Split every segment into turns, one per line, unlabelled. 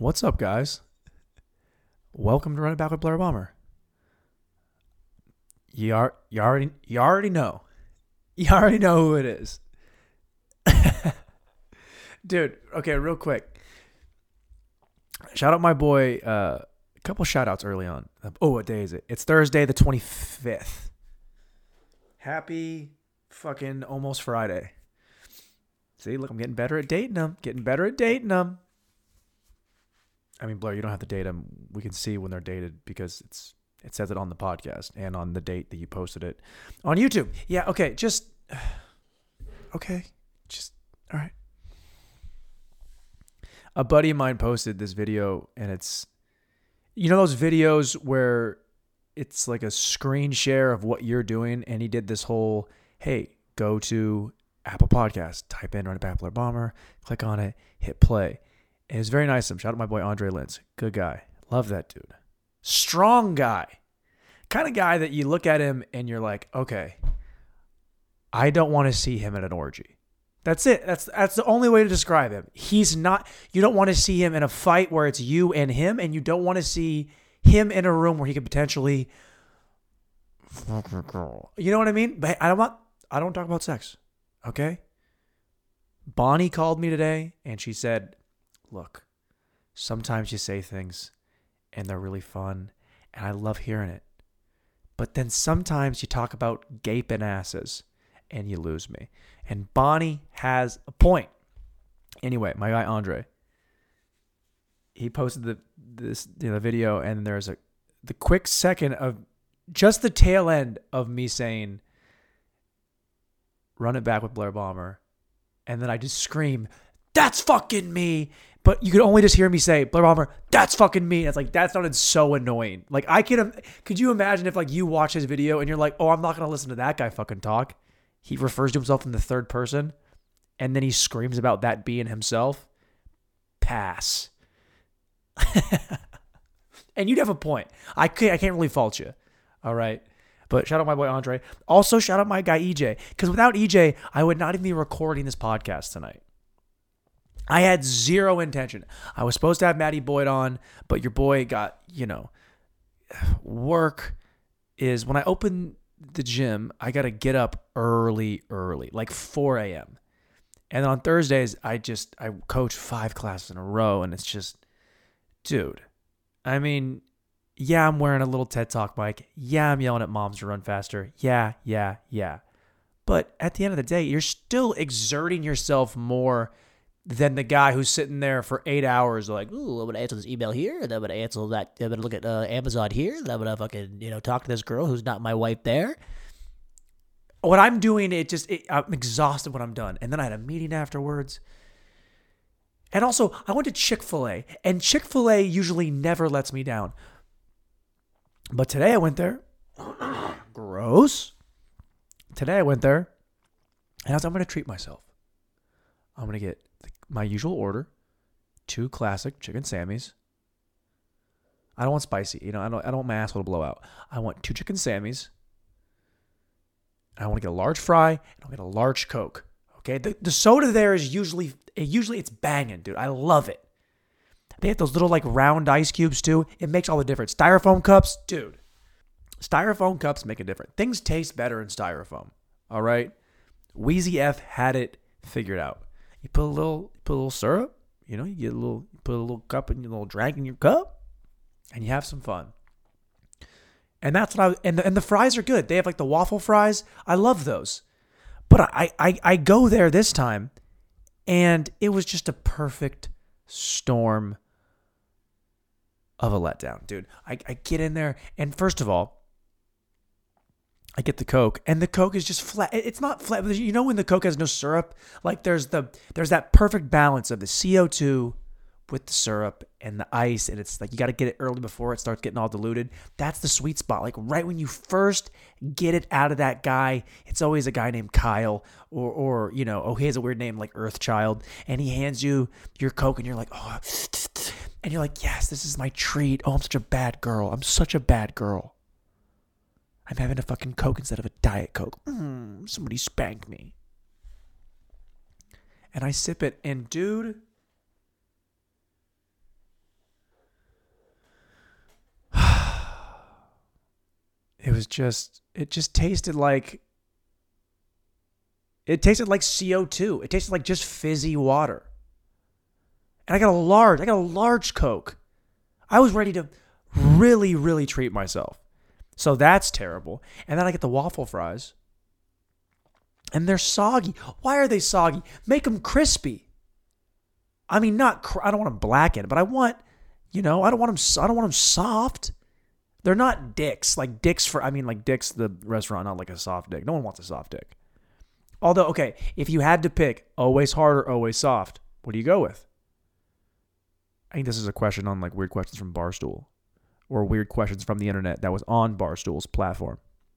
What's up, guys? Welcome to Run It Back with Blair Bomber. You already know. You already know who it is. Dude, okay, real quick. Shout out my boy, a couple shout outs early on. Oh, what day is it? It's Thursday the 25th. Happy fucking almost Friday. See, look, I'm getting better at dating them. I mean, Blair, you don't have to date them. We can see when they're dated because it says it on the podcast and on the date that you posted it on YouTube. Yeah, okay, just all right. A buddy of mine posted this video, and it's, you know those videos where it's like a screen share of what you're doing, and he did this whole, hey, go to Apple Podcast, type in Run It Back Blair Bomber, click on it, hit play. And it was very nice of him. Shout out my boy Andre Lentz. Good guy. Love that dude. Strong guy. Kind of guy that you look at him and you're like, okay, I don't want to see him at an orgy. That's it. That's the only way to describe him. He's not, you don't want to see him in a fight where it's you and him, and you don't want to see him in a room where he could potentially fuck a girl. You know what I mean? But I don't talk about sex. Okay? Bonnie called me today and she said, look, sometimes you say things and they're really fun and I love hearing it. But then sometimes you talk about gaping asses and you lose me. And Bonnie has a point. Anyway, my guy Andre, he posted this video, and there's the quick second of just the tail end of me saying, Run It Back with Blair Bomber. And then I just scream, that's fucking me. But you could only just hear me say, Blair Bomber, that's fucking me. And it's like, that sounded so annoying. Like, could you imagine if like you watch his video and you're like, oh, I'm not going to listen to that guy fucking talk. He refers to himself in the third person, and then he screams about that being himself. Pass. And you'd have a point. I can't really fault you. All right. But shout out my boy Andre. Also, shout out my guy EJ. Because without EJ, I would not even be recording this podcast tonight. I had zero intention. I was supposed to have Matty Boyd on, but your boy got, work is when I open the gym, I got to get up early, like 4 a.m. And on Thursdays, I coach 5 classes in a row, and it's just, dude, I mean, yeah, I'm wearing a little TED Talk mic. Yeah, I'm yelling at moms to run faster. Yeah. But at the end of the day, you're still exerting yourself more than the guy who's sitting there for 8 hours like, ooh, I'm going to answer this email here, and I'm going to answer that, I'm going to look at Amazon here, and I'm going to fucking, talk to this girl who's not my wife there. What I'm doing, I'm exhausted when I'm done. And then I had a meeting afterwards. And also, I went to Chick-fil-A, and Chick-fil-A usually never lets me down. But today I went there. Gross. Today I went there, and I was like, I'm going to treat myself. I'm going to get my usual order, 2 classic chicken Sammys. I don't want spicy. I don't want my asshole to blow out. I want 2 chicken Sammys. I want to get a large fry, and I'll get a large Coke. Okay? The soda there is usually it's banging, dude. I love it. They have those little like round ice cubes too. It makes all the difference. Styrofoam cups, dude. Styrofoam cups make a difference. Things taste better in styrofoam. All right? Wheezy F had it figured out. You put a little syrup, you put a little cup in your little drink in your cup, and you have some fun. And that's what and the fries are good. They have like the waffle fries. I love those. But I go there this time, and it was just a perfect storm of a letdown, dude. I get in there, and first of all, I get the Coke, and the Coke is just flat. It's not flat. You know when the Coke has no syrup? Like there's that perfect balance of the CO2 with the syrup and the ice, and it's like you got to get it early before it starts getting all diluted. That's the sweet spot. Like right when you first get it out of that guy, it's always a guy named Kyle or he has a weird name like Earthchild, and he hands you your Coke, and you're like, oh, and you're like, yes, this is my treat. Oh, I'm such a bad girl. I'm having a fucking Coke instead of a Diet Coke. Somebody spanked me. And I sip it, and dude, it just tasted like CO2. It tasted like just fizzy water. And I got a large Coke. I was ready to really, really treat myself. So that's terrible. And then I get the waffle fries. And they're soggy. Why are they soggy? Make them crispy. I mean, I don't want them blackened, but I want, I don't want them soft. They're not dicks. Like Dick's the restaurant, not like a soft dick. No one wants a soft dick. Although, okay, if you had to pick always hard or always soft, what do you go with? I think this is a question on like weird questions from Barstool or weird questions from the internet that was on Barstool's platform.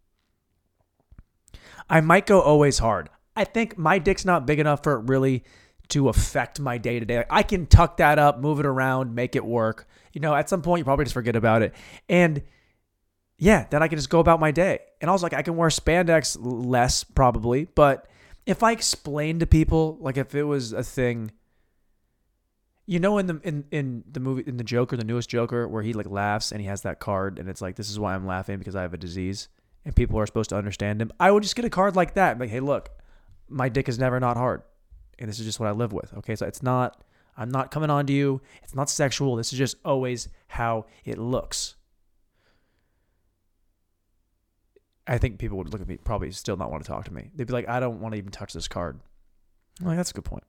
I might go always hard. I think my dick's not big enough for it really to affect my day to day. I can tuck that up, move it around, make it work. At some point you probably just forget about it. And yeah, then I can just go about my day. And I was like, I can wear spandex less probably, but if I explained to people, like if it was a thing, in the movie, in the Joker, the newest Joker, where he like laughs and he has that card and it's like, this is why I'm laughing because I have a disease and people are supposed to understand him. I would just get a card like that. Like, hey, look, my dick is never not hard. And this is just what I live with. Okay. So I'm not coming on to you. It's not sexual. This is just always how it looks. I think people would look at me, probably still not want to talk to me. They'd be like, I don't want to even touch this card. I'm like, that's a good point.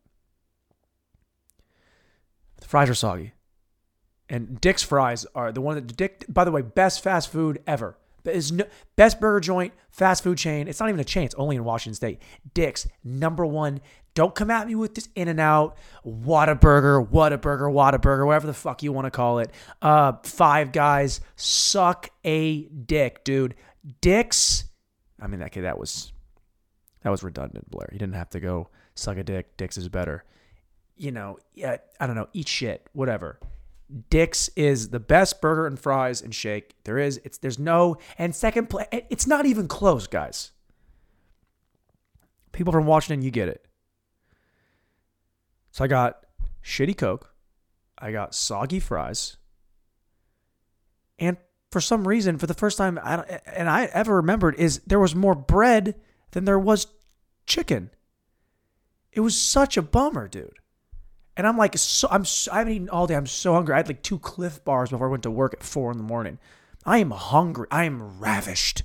The fries are soggy. And Dick's fries are the one that Dick, by the way, best fast food ever. Best burger joint, fast food chain. It's not even a chain. It's only in Washington State. Dick's, number one. Don't come at me with this In-N-Out, Whataburger, whatever the fuck you want to call it. Five Guys, suck a dick, dude. Dick's, I mean, okay, that was redundant, Blair. You didn't have to go suck a dick. Dick's is better. I don't know, eat shit, whatever. Dick's is the best burger and fries and shake there is. And second place, it's not even close, guys. People from Washington, you get it. So I got shitty Coke. I got soggy fries. And for some reason, for the first time I ever remembered, is there was more bread than there was chicken. It was such a bummer, dude. And I'm like, I haven't eaten all day. I'm so hungry. I had like 2 Cliff Bars before I went to work at 4 a.m. I am hungry. I am ravished.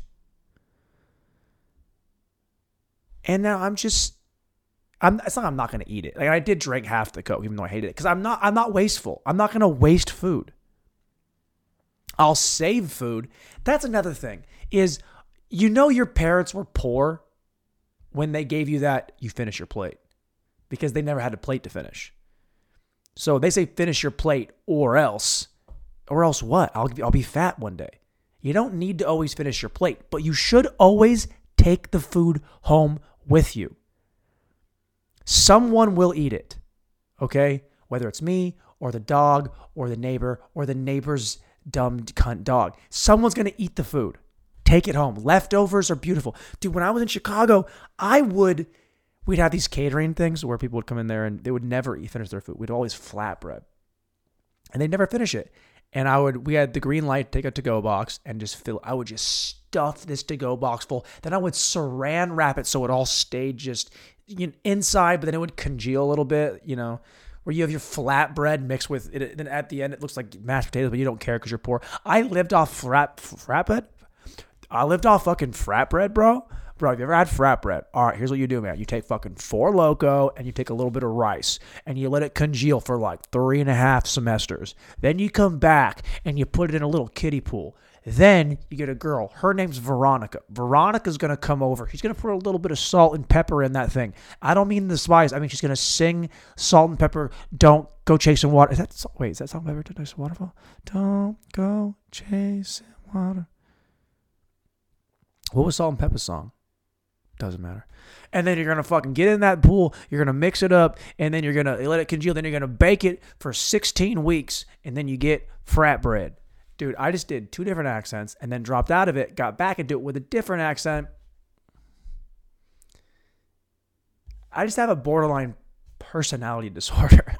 And now it's not I'm not going to eat it. Like I did drink half the Coke, even though I hated it. Because I'm not wasteful. I'm not going to waste food. I'll save food. That's another thing is, your parents were poor when they gave you that you finish your plate because they never had a plate to finish. So they say finish your plate or else what? I'll be fat one day. You don't need to always finish your plate, but you should always take the food home with you. Someone will eat it. Okay? Whether it's me or the dog or the neighbor or the neighbor's dumb cunt dog. Someone's going to eat the food. Take it home. Leftovers are beautiful. Dude, when I was in Chicago, we'd have these catering things where people would come in there and they would never finish their food. We'd always flatbread. And they'd never finish it. And we had the green light, take a to-go box and I would just stuff this to-go box full. Then I would saran wrap it so it all stayed just inside, but then it would congeal a little bit, where you have your flatbread mixed with it. Then at the end, it looks like mashed potatoes, but you don't care because you're poor. I lived off flatbread. I lived off fucking frat bread, bro. Bro, have you ever had frat bread? All right, here's what you do, man. You take fucking 4 Loco and you take a little bit of rice and you let it congeal for like 3.5 semesters. Then you come back and you put it in a little kiddie pool. Then you get a girl. Her name's Veronica. Veronica's going to come over. She's going to put a little bit of salt and pepper in that thing. I don't mean the spice. I mean, she's going to sing salt and pepper. Don't go chasing water. Is that salt and pepper to nice waterfall? Don't go chasing water. What was Salt and Pepper's song? Doesn't matter. And then you're going to fucking get in that pool. You're going to mix it up. And then you're going to let it congeal. Then you're going to bake it for 16 weeks. And then you get frat bread. Dude, I just did 2 different accents and then dropped out of it, got back into it with a different accent. I just have a borderline personality disorder.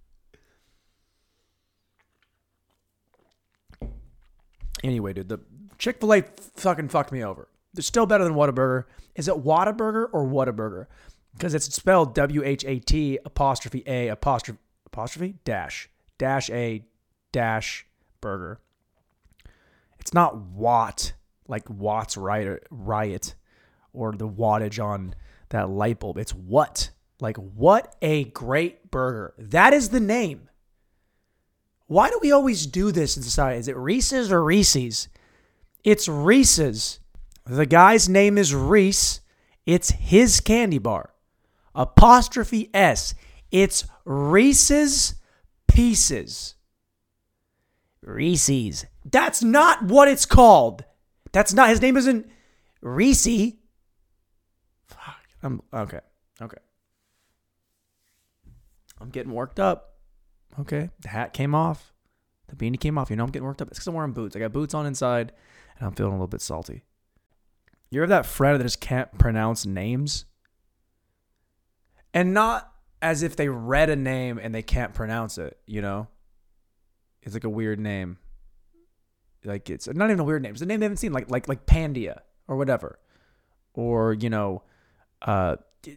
Anyway, dude, the Chick-fil-A fucking fucked me over. They're still better than Whataburger. Is it Whataburger or Whataburger? Because it's spelled WHAT apostrophe A apostrophe dash A dash burger. It's not Watt, like Watt's riot or the wattage on that light bulb. It's what? Like, what a great burger. That is the name. Why do we always do this in society? Is it Reese's or Reese's? It's Reese's. The guy's name is Reese. It's his candy bar. Apostrophe S. It's Reese's Pieces. Reese's. That's not what it's called. That's not. His name isn't Reese. Fuck. Okay. I'm getting worked up. Okay. The hat came off. The beanie came off. You know I'm getting worked up. It's because I'm wearing boots. I got boots on inside, and I'm feeling a little bit salty. You ever have that friend that just can't pronounce names? And not as if they read a name and they can't pronounce it, you know? It's like a weird name. Like, it's not even a weird name. It's a name they haven't seen, like Pandia or whatever. Or, Paya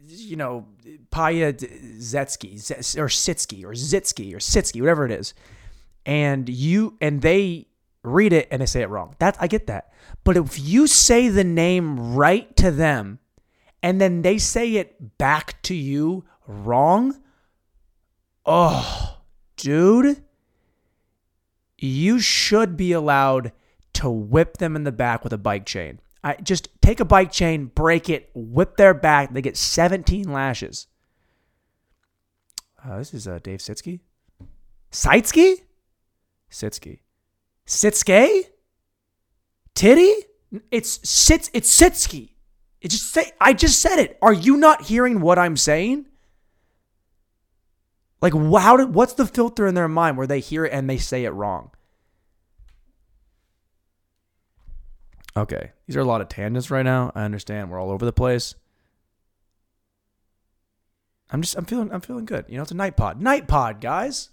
Zetsky or Sitsky or Zitsky or Sitsky, whatever it is. And they read it and they say it wrong. I get that. But if you say the name right to them and then they say it back to you wrong, oh, dude, you should be allowed to whip them in the back with a bike chain. Just take a bike chain, break it, whip their back. They get 17 lashes. This is Dave Sitsky. Sitsky? Sitsky. Sitske? Titty? It's Sitsky. I just said it. Are you not hearing what I'm saying? Like, what's the filter in their mind where they hear it and they say it wrong? Okay, these are a lot of tangents right now. I understand we're all over the place. I'm feeling good. You know, it's a night pod. Night pod, guys.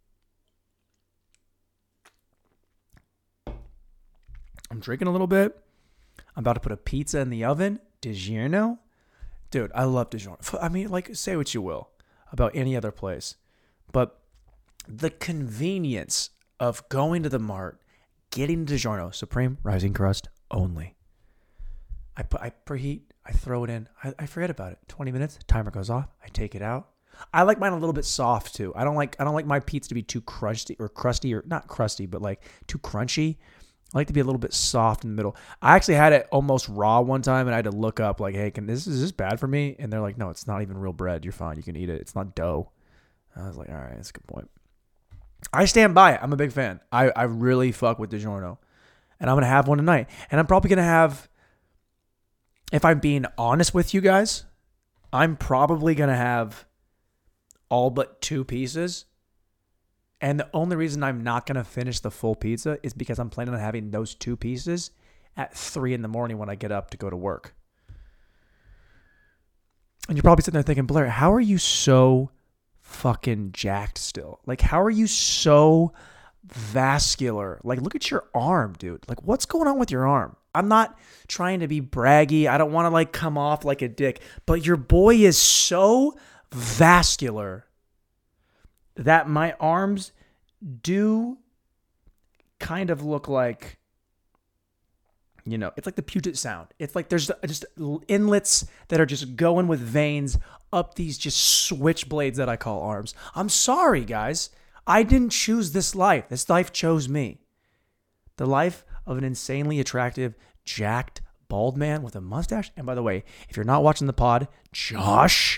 I'm drinking a little bit. I'm about to put a pizza in the oven. DiGiorno? Dude, I love DiGiorno. I mean, like, say what you will about any other place. But the convenience of going to the mart, getting DiGiorno, Supreme Rising Crust only. I preheat, I throw it in, I forget about it. 20 minutes, timer goes off, I take it out. I like mine a little bit soft too. I don't like my pizza to be too crusty or not crusty, but like too crunchy. I like to be a little bit soft in the middle. I actually had it almost raw one time and I had to look up like, hey, is this bad for me? And they're like, no, it's not even real bread. You're fine. You can eat it. It's not dough. I was like, all right, that's a good point. I stand by it. I'm a big fan. I really fuck with DiGiorno. And I'm going to have one tonight. And I'm probably going to have, if I'm being honest with you guys, I'm probably going to have all but 2 pieces. And the only reason I'm not going to finish the full pizza is because I'm planning on having those 2 pieces at 3 a.m. when I get up to go to work. And you're probably sitting there thinking, Blair, how are you so fucking jacked still? Like, how are you so vascular? Like, look at your arm, dude. Like, what's going on with your arm? I'm not trying to be braggy. I don't want to like come off like a dick, but your boy is so vascular that my arms do kind of look like, you know, it's like the Puget Sound. It's like there's just inlets that are just going with veins up these just switchblades that I call arms. I'm sorry, guys. I didn't choose this life. This life chose me. The life of an insanely attractive, jacked, bald man with a mustache. And by the way, if you're not watching the pod, Josh,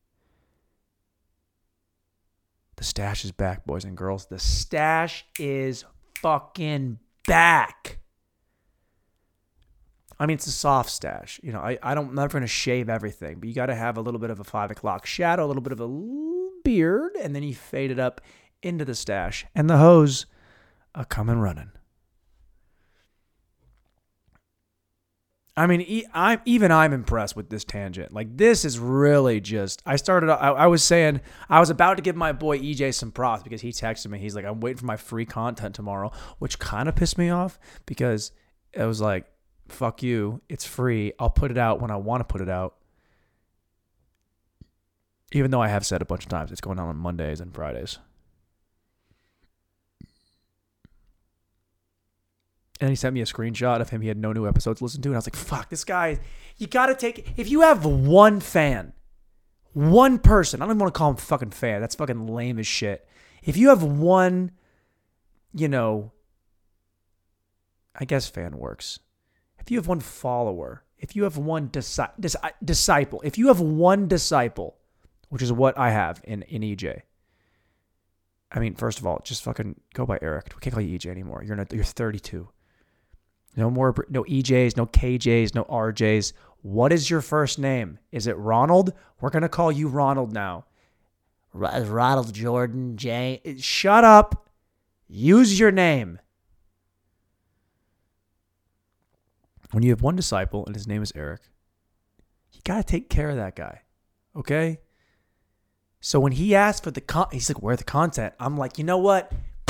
the stash is back, boys and girls. The stash is fucking back. I mean, it's a soft stash. You know, I'm not going to shave everything, but you got to have a little bit of a 5 o'clock shadow, a little bit of a beard, and then you fade it up into the stash. And the hoes are coming running. I mean, I'm impressed with this tangent. Like, this is really just, I was saying, I was about to give my boy EJ some props because he texted me. He's like, I'm waiting for my free content tomorrow, which kind of pissed me off because it was like, fuck you. It's free. I'll put it out when I want to put it out. Even though I have said a bunch of times it's going on Mondays and Fridays. And he sent me a screenshot of him. He had no new episodes to listen to. And I was like, fuck, this guy, you got to take, if you have one fan, one person, I don't even want to call him fucking fan. That's fucking lame as shit. If you have one, I guess fan works. If you have one follower, if you have one disciple, if you have one disciple, which is what I have in EJ. I mean, first of all, just fucking go by Eric. We can't call you EJ anymore. You're 32. No more, no EJs, no KJs, no RJs. What is your first name? Is it Ronald? We're going to call you Ronald now. Ronald Jordan J. Shut up. Use your name. When you have one disciple and his name is Eric, you got to take care of that guy. Okay? So when he asked for he's like, where the content? I'm like, you know what?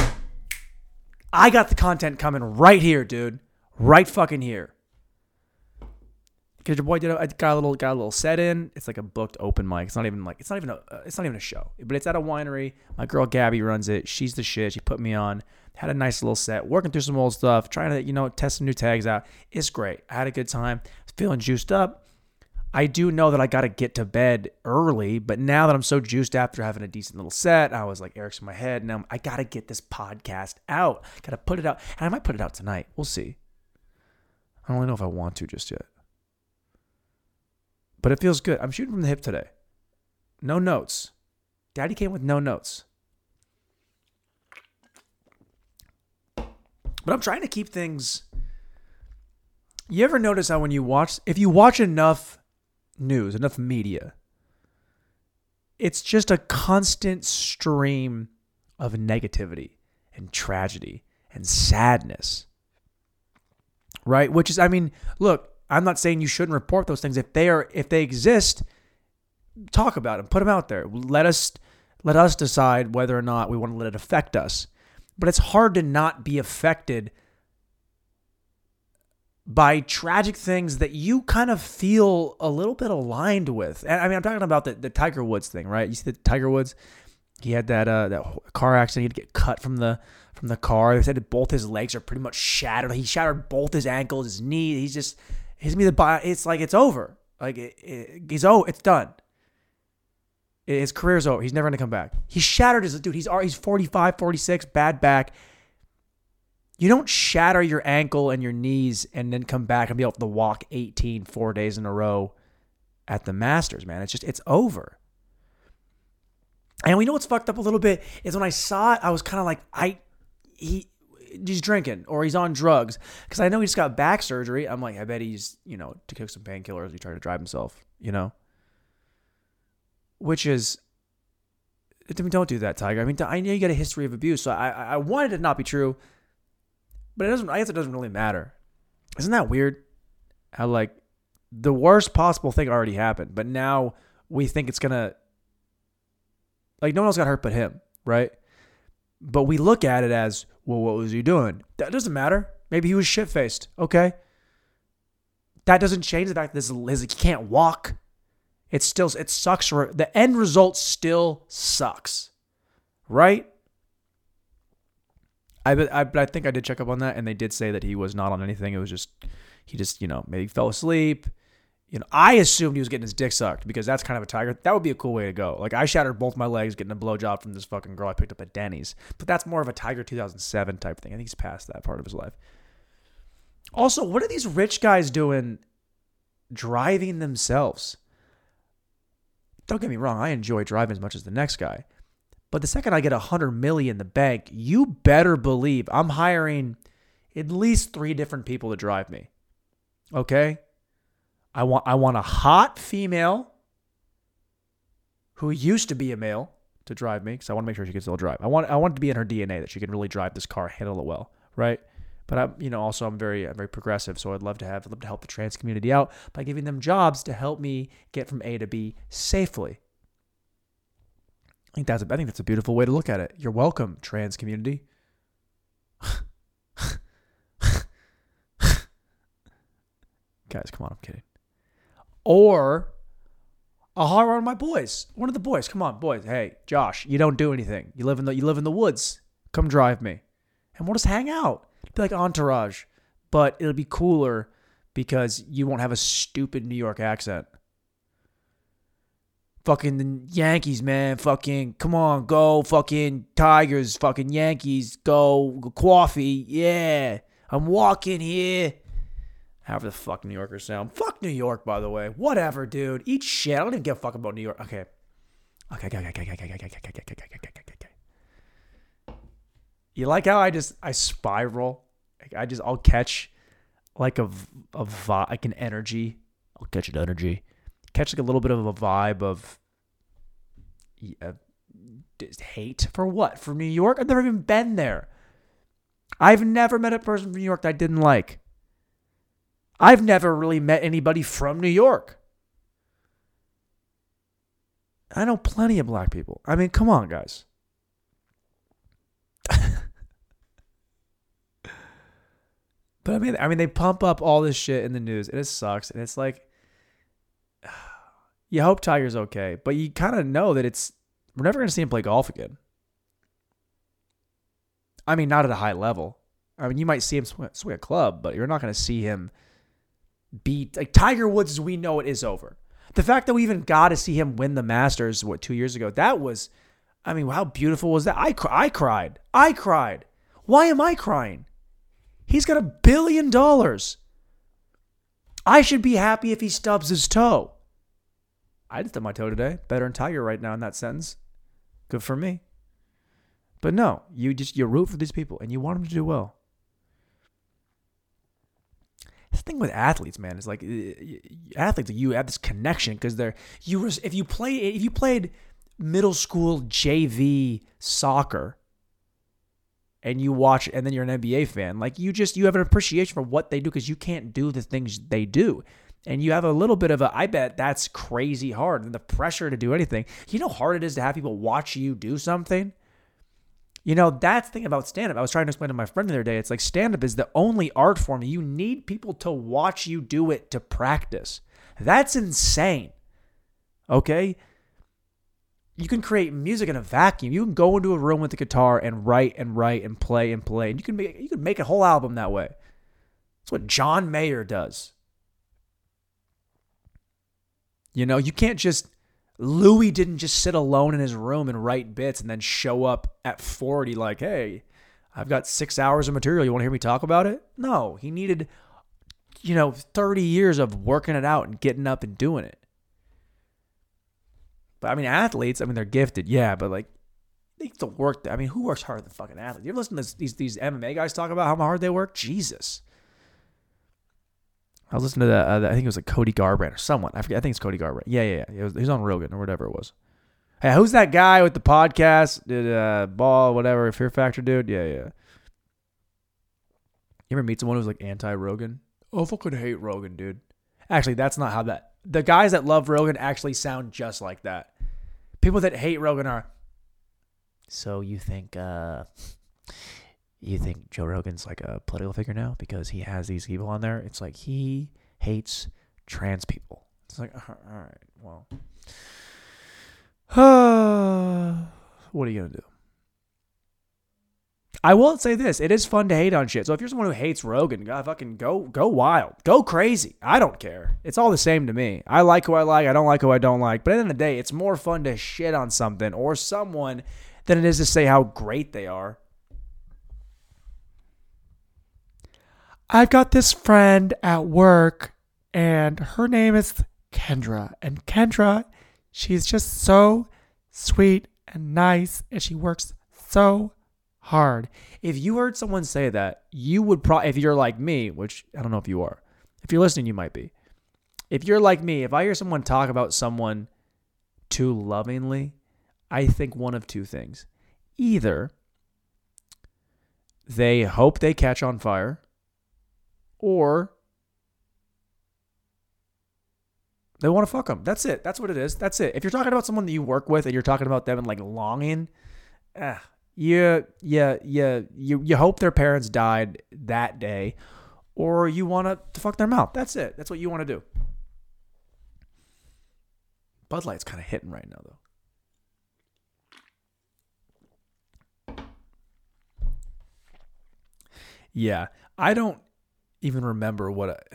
I got the content coming right here, dude. Right fucking here. Because your boy got a little set in. It's like a booked open mic. It's not even a show. But it's at a winery. My girl Gabby runs it. She's the shit. She put me on. Had a nice little set. Working through some old stuff. Trying to, test some new tags out. It's great. I had a good time. Feeling juiced up. I do know that I got to get to bed early, but now that I'm so juiced after having a decent little set, I was like, Eric's in my head. Now I got to get this podcast out. Got to put it out. And I might put it out tonight. We'll see. I don't really know if I want to just yet. But it feels good. I'm shooting from the hip today. No notes. Daddy came with no notes. But I'm trying to keep things... You ever notice how if you watch enough news, enough media, it's just a constant stream of negativity and tragedy and sadness. Right? Which is, look, I'm not saying you shouldn't report those things. If they exist, talk about them, put them out there. Let us decide whether or not we want to let it affect us. But it's hard to not be affected by tragic things that you kind of feel a little bit aligned with. And I'm talking about the Tiger Woods thing, right? You see the Tiger Woods? He had that car accident. He had to get cut from the car. They said that both his legs are pretty much shattered. He shattered both his ankles, his knee. He's gonna be it's like it's over. Like it's done. His career's over. He's never gonna come back. He shattered his dude. He's 45, 46, bad back. You don't shatter your ankle and your knees and then come back and be able to walk 4 days in a row at the Masters, man. It's over. And we know what's fucked up a little bit is when I saw it, I was kind of like, he's drinking or he's on drugs. Because I know he just got back surgery. I'm like, I bet he's, took some painkillers. He tried to drive himself, Which is, don't do that, Tiger. I know you got a history of abuse. So I wanted it to not be true. But I guess it doesn't really matter. Isn't that weird? How the worst possible thing already happened. But now we think it's going to, no one else got hurt but him, right? But we look at it as, well, what was he doing? That doesn't matter. Maybe he was shit-faced. Okay. That doesn't change the fact that he can't walk. It sucks. The end result still sucks. Right? But I think I did check up on that, and they did say that he was not on anything. It was just, he just, maybe fell asleep. I assumed he was getting his dick sucked because that's kind of a Tiger. That would be a cool way to go. I shattered both my legs getting a blowjob from this fucking girl I picked up at Denny's. But that's more of a Tiger 2007 type thing. I think he's past that part of his life. Also, what are these rich guys doing driving themselves? Don't get me wrong. I enjoy driving as much as the next guy. But the second I get $100 million in the bank, you better believe I'm hiring at least 3 different people to drive me. Okay? I want a hot female who used to be a male to drive me because I want to make sure she can still drive. I want it to be in her DNA that she can really drive this car, handle it well, right? But I'm very progressive, so I'd love to help the trans community out by giving them jobs to help me get from A to B safely. I think that's a beautiful way to look at it. You're welcome, trans community. Guys, come on, I'm kidding. Or I'll hire one of my boys. One of the boys. Come on, boys. Hey, Josh, you don't do anything. You live in the woods. Come drive me. And we'll just hang out. Be like Entourage. But it'll be cooler because you won't have a stupid New York accent. Fucking the Yankees, man. Fucking, come on, go. Fucking Tigers. Fucking Yankees. Go. Coffee. Yeah. I'm walking here. However the fuck New Yorkers sound. Fuck New York, by the way. Whatever, dude. Eat shit. I don't even give a fuck about New York. Okay. You like how I spiral? I'll catch like like an energy. I'll catch an energy. Catch like a little bit of a vibe of hate for what? For New York? I've never even been there. I've never met a person from New York that I didn't like. I've never really met anybody from New York. I know plenty of black people. I mean, come on, guys. But I mean, they pump up all this shit in the news, and it sucks. And it's like, you hope Tiger's okay, but you kind of know that we're never going to see him play golf again. I mean, not at a high level. I mean, you might see him swing a club, but you're not going to see him beat like Tiger Woods as we know it is over. The fact that we even got to see him win the Masters 2 years ago, that was, I mean, how beautiful was that? I cried. Why am I crying? He's got $1 billion. I should be happy if he stubs his toe. I just stubbed my toe today. Better than Tiger right now in that sentence. Good for me. But no, you root for these people and you want them to do well. The thing with athletes, man, is like athletes, you have this connection because if you played middle school JV soccer and you watch and then you're an NBA fan, like you have an appreciation for what they do because you can't do the things they do. And you have a little bit of I bet that's crazy hard. And the pressure to do anything. You know how hard it is to have people watch you do something? You know, that's the thing about stand-up. I was trying to explain to my friend the other day. It's like stand-up is the only art form. You need people to watch you do it to practice. That's insane. Okay? You can create music in a vacuum. You can go into a room with a guitar and write and play and play. And you can make a whole album that way. That's what John Mayer does. You know, you can't just... Louis didn't just sit alone in his room and write bits and then show up at 40 like, hey, I've got 6 hours of material. You want to hear me talk about it? No, he needed, 30 years of working it out and getting up and doing it. But, I mean, athletes, they're gifted. Yeah, but, like, they have to work. I mean, who works harder than fucking athletes? You ever listen to these MMA guys talk about how hard they work? Jesus. I was listening to that. I think it was like Cody Garbrandt or someone. I forget. I think it's Cody Garbrandt. Yeah. He was on Rogan or whatever it was. Hey, who's that guy with the podcast? Did Ball, whatever, Fear Factor dude? Yeah. You ever meet someone who's like anti-Rogan? Oh, I fucking hate Rogan, dude. Actually, that's not how that... The guys that love Rogan actually sound just like that. People that hate Rogan are... So you think Joe Rogan's like a political figure now because he has these people on there? It's like he hates trans people. It's like, all right, well, what are you going to do? I will say this. It is fun to hate on shit. So if you're someone who hates Rogan, fucking go wild. Go crazy. I don't care. It's all the same to me. I like who I like. I don't like who I don't like. But at the end of the day, it's more fun to shit on something or someone than it is to say how great they are. I've got this friend at work, and her name is Kendra. And Kendra, she's just so sweet and nice, and she works so hard. If you heard someone say that, you would probably, if you're like me, which I don't know if you are. If you're listening, you might be. If you're like me, if I hear someone talk about someone too lovingly, I think one of two things. Either they hope they catch on fire, or they want to fuck them. That's it. That's what it is. That's it. If you're talking about someone that you work with and you're talking about them and like longing, you hope their parents died that day, or you want to fuck their mouth. That's it. That's what you want to do. Bud Light's kind of hitting right now, though. Yeah, I don't even remember what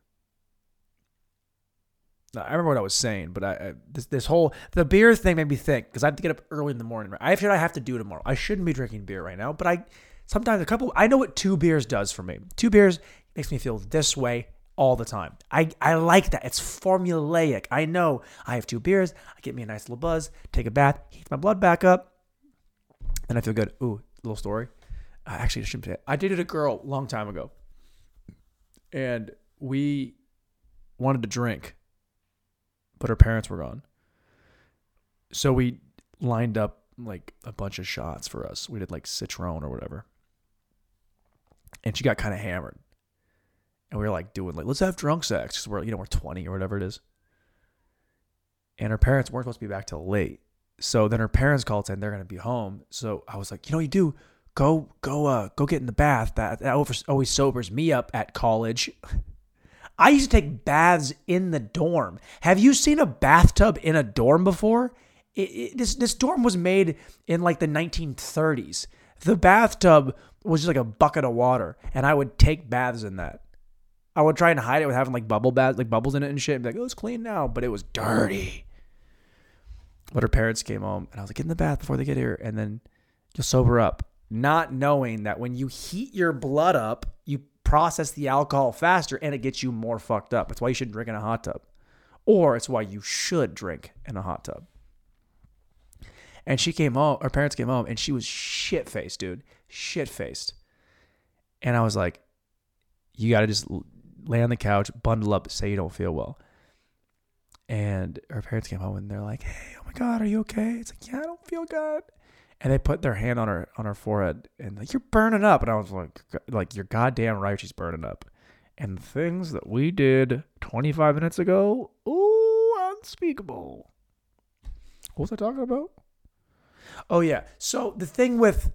I remember what I was saying, but this whole the beer thing made me think because I have to get up early in the morning. Right? I have to do tomorrow. I shouldn't be drinking beer right now, but sometimes I know what 2 beers does for me. 2 beers makes me feel this way all the time. I like that. It's formulaic. I know I have 2 beers. I get me a nice little buzz, take a bath, heat my blood back up, and I feel good. Ooh, little story. Actually, I shouldn't say it. I dated a girl a long time ago, and we wanted to drink, but her parents were gone. So we lined up like a bunch of shots for us. We did like Citron or whatever. And she got kind of hammered. And we were like doing like, let's have drunk sex. Cause we're 20 or whatever it is. And her parents weren't supposed to be back till late. So then her parents called saying they're going to be home. So I was like, you do go get in the bath. That always sobers me up at college. I used to take baths in the dorm. Have you seen a bathtub in a dorm before? This dorm was made in like the 1930s. The bathtub was just like a bucket of water, and I would take baths in that. I would try and hide it with having like bubble baths, like bubbles in it and shit, and be like, oh, it's clean now, but it was dirty. But her parents came home, and I was like, get in the bath before they get here, and then you'll sober up. Not knowing that when you heat your blood up, you process the alcohol faster and it gets you more fucked up. That's why you shouldn't drink in a hot tub. Or it's why you should drink in a hot tub. And she came home, her parents came home, and she was shit-faced, dude. Shit-faced. And I was like, you got to just lay on the couch, bundle up, say you don't feel well. And her parents came home and they're like, hey, oh my God, are you okay? It's like, yeah, I don't feel good. And they put their hand on her forehead and like, you're burning up. And I was like, you're goddamn right, she's burning up. And the things that we did 25 minutes ago, ooh, unspeakable. What was I talking about? Oh yeah. So the thing with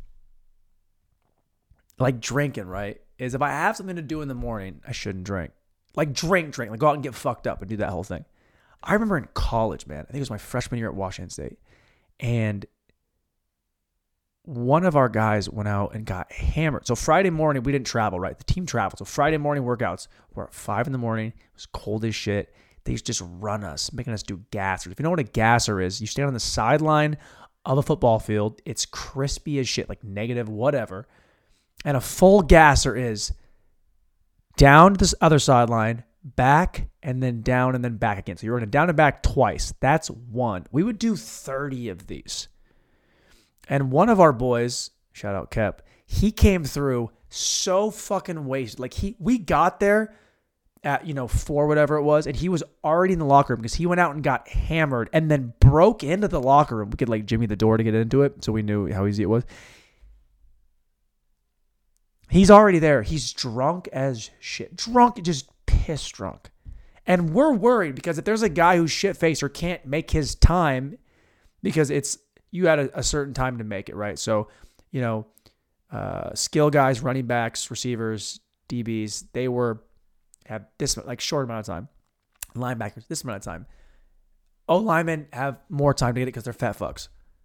like drinking, right, is if I have something to do in the morning, I shouldn't drink. Like drink, like go out and get fucked up and do that whole thing. I remember in college, man, I think it was my freshman year at Washington State, and one of our guys went out and got hammered. So Friday morning, we didn't travel, right? The team traveled. So Friday morning workouts were at 5 a.m. It was cold as shit. They used to just run us, making us do gassers. If you know what a gasser is, you stand on the sideline of a football field. It's crispy as shit, like negative, whatever. And a full gasser is down to this other sideline, back, and then down, and then back again. So you're running down and back twice. That's one. We would do 30 of these. And one of our boys, shout out Kep, he came through so fucking wasted. Like we got there at 4 whatever it was, and he was already in the locker room because he went out and got hammered and then broke into the locker room. We could like jimmy the door to get into it, so we knew how easy it was. He's already there. He's drunk as shit. Drunk, just pissed drunk. And we're worried because if there's a guy who's shit-faced or can't make his time because you had a certain time to make it, right? So, skill guys, running backs, receivers, DBs, they have this like short amount of time. Linebackers, this amount of time. O-linemen have more time to get it because they're fat fucks.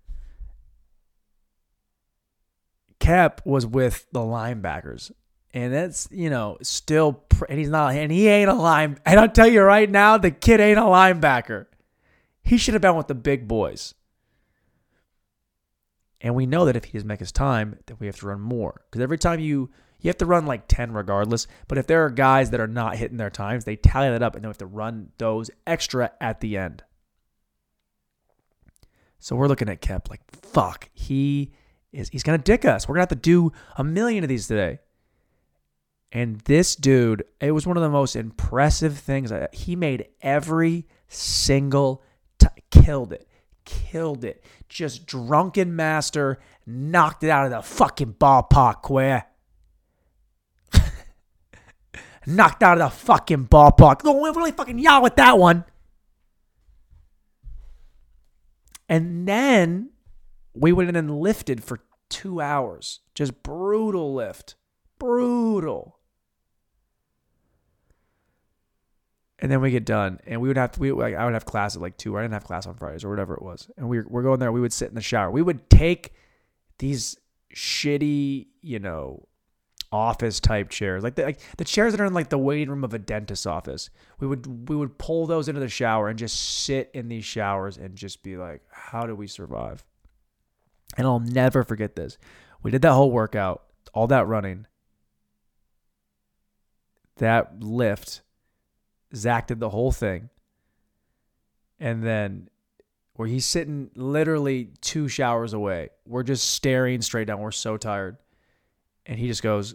Kep was with the linebackers, and that's, still, and he ain't a line. And I'll tell you right now, the kid ain't a linebacker. He should have been with the big boys. And we know that if he doesn't make his time, then we have to run more. Because every time you have to run like 10 regardless. But if there are guys that are not hitting their times, they tally that up and then we have to run those extra at the end. So we're looking at Kep like, fuck, he's going to dick us. We're going to have to do 1 million of these today. And this dude, it was one of the most impressive things. He made every single time. Killed it. Just drunken master, knocked it out of the fucking ballpark, Queer. Knocked out of the fucking ballpark. Don't really fucking yell with that one. And then we went in and lifted for 2 hours. Just brutal lift. Brutal. And then we get done, and we would have to. I would have class at like 2. Or I didn't have class on Fridays or whatever it was. And we're going there. We would sit in the shower. We would take these shitty, office type chairs, like the chairs that are in like the waiting room of a dentist's office. We would pull those into the shower and just sit in these showers and just be like, how do we survive? And I'll never forget this. We did that whole workout, all that running, that lift. Zach did the whole thing. And then where he's sitting literally 2 showers away, we're just staring straight down. We're so tired. And he just goes,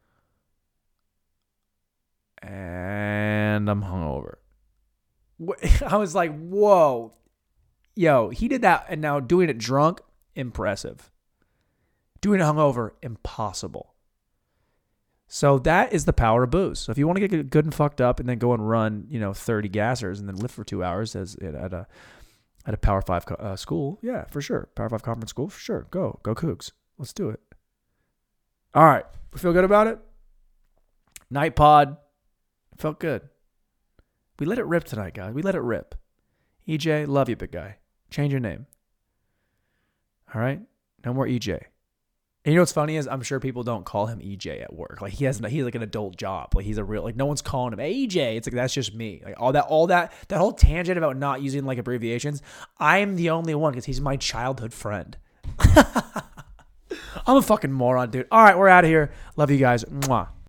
and I'm hungover. I was like, whoa. Yo, he did that. And now doing it drunk, impressive. Doing it hungover, impossible. So that is the power of booze. So if you want to get good and fucked up and then go and run, 30 gassers and then lift for 2 hours at a Power 5 school, yeah, for sure. Power 5 conference school, for sure. Go Cougs. Let's do it. All right. We feel good about it? Night pod. Felt good. We let it rip tonight, guys. We let it rip. EJ, love you, big guy. Change your name. All right? No more EJ. And you know what's funny is I'm sure people don't call him EJ at work. Like he's like an adult job. Like he's a real, like no one's calling him EJ. It's like, that's just me. Like all that whole tangent about not using like abbreviations. I'm the only one because he's my childhood friend. I'm a fucking moron, dude. All right, we're out of here. Love you guys. Mwah.